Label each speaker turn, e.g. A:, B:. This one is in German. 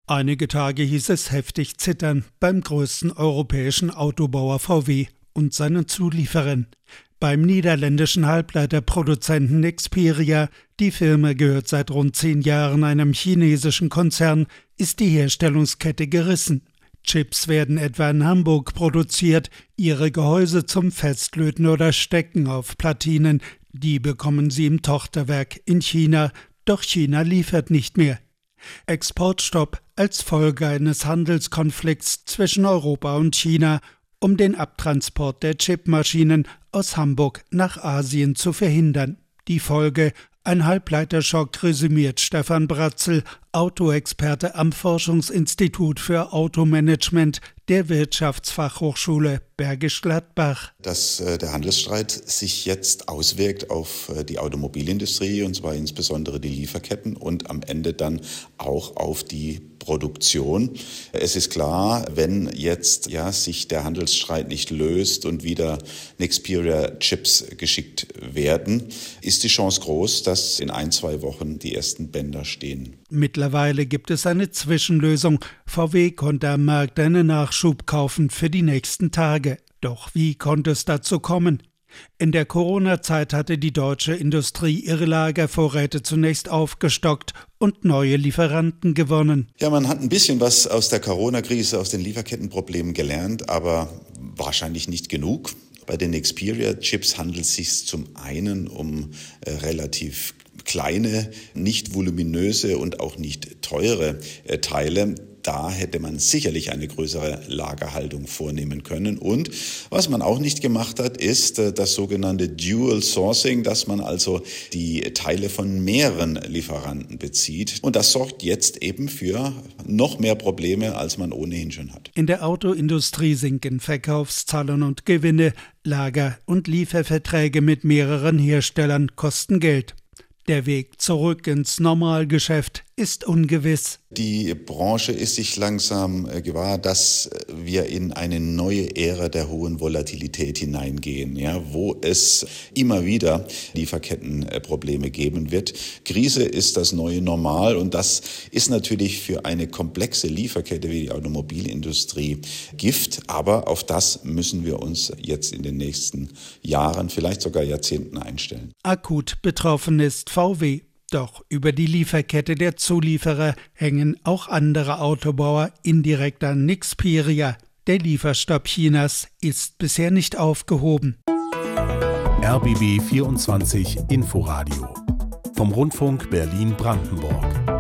A: Einige Tage hieß es heftig zittern beim größten europäischen Autobauer VW und seinen Zulieferern. Beim niederländischen Halbleiterproduzenten Nexperia, die Firma gehört seit rund 10 Jahren einem chinesischen Konzern, ist die Herstellungskette gerissen. Chips werden etwa in Hamburg produziert, ihre Gehäuse zum Festlöten oder Stecken auf Platinen, die bekommen sie im Tochterwerk in China, doch China liefert nicht mehr. Exportstopp als Folge eines Handelskonflikts zwischen Europa und China, um den Abtransport der Chipmaschinen aus Hamburg nach Asien zu verhindern. Die Folge: ein Halbleiterschock, resümiert Stefan Bratzel, Autoexperte am Forschungsinstitut für Automanagement der Wirtschaftsfachhochschule Bergisch Gladbach.
B: Dass der Handelsstreit sich jetzt auswirkt auf die Automobilindustrie, und zwar insbesondere die Lieferketten und am Ende dann auch auf die Produktion. Es ist klar, wenn jetzt sich der Handelsstreit nicht löst und wieder Nexperia-Chips geschickt werden, ist die Chance groß, dass in 1-2 Wochen die ersten Bänder stehen.
A: Mittlerweile gibt es eine Zwischenlösung. VW konnte am Markt einen Nachschub kaufen für die nächsten Tage. Doch wie konnte es dazu kommen? In der Corona-Zeit hatte die deutsche Industrie ihre Lagervorräte zunächst aufgestockt und neue Lieferanten gewonnen.
B: Ja, man hat ein bisschen was aus der Corona-Krise, aus den Lieferkettenproblemen gelernt, aber wahrscheinlich nicht genug. Bei den Nexperia-Chips handelt es sich zum einen um relativ kleine, nicht voluminöse und auch nicht teure Teile. Da hätte man sicherlich eine größere Lagerhaltung vornehmen können. Und was man auch nicht gemacht hat, ist das sogenannte Dual Sourcing, dass man also die Teile von mehreren Lieferanten bezieht. Und das sorgt jetzt eben für noch mehr Probleme, als man ohnehin schon hat.
A: In der Autoindustrie sinken Verkaufszahlen und Gewinne. Lager- und Lieferverträge mit mehreren Herstellern kosten Geld. Der Weg zurück ins Normalgeschäft ist ungewiss.
B: Die Branche ist sich langsam gewahr, dass wir in eine neue Ära der hohen Volatilität hineingehen, wo es immer wieder Lieferkettenprobleme geben wird. Krise ist das neue Normal und das ist natürlich für eine komplexe Lieferkette wie die Automobilindustrie Gift, aber auf das müssen wir uns jetzt in den nächsten Jahren, vielleicht sogar Jahrzehnten einstellen.
A: Akut betroffen ist VW. Doch über die Lieferkette der Zulieferer hängen auch andere Autobauer indirekt an Nexperia. Der Lieferstopp Chinas ist bisher nicht aufgehoben.
C: RBB 24 Inforadio vom Rundfunk Berlin-Brandenburg.